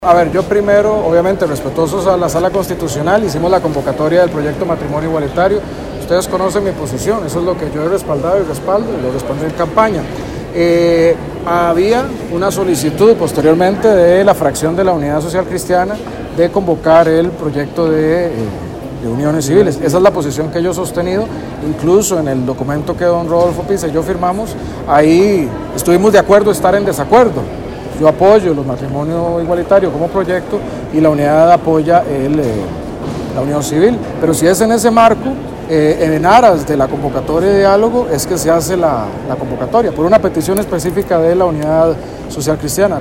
A ver, yo primero, obviamente respetuosos a la Sala Constitucional, hicimos la convocatoria del proyecto Matrimonio Igualitario. Ustedes conocen mi posición, eso es lo que yo he respaldado y respaldo, y lo respaldé en campaña. Había una solicitud posteriormente de la fracción de la Unidad Social Cristiana de convocar el proyecto de uniones civiles. Esa es la posición que yo he sostenido, incluso en el documento que don Rodolfo Pisa y yo firmamos, ahí estuvimos de acuerdo estar en desacuerdo. Yo apoyo los matrimonios igualitarios como proyecto y la unidad apoya la unión civil, pero si es en ese marco, en aras de la convocatoria de diálogo, es que se hace la convocatoria, por una petición específica de la Unidad Social Cristiana.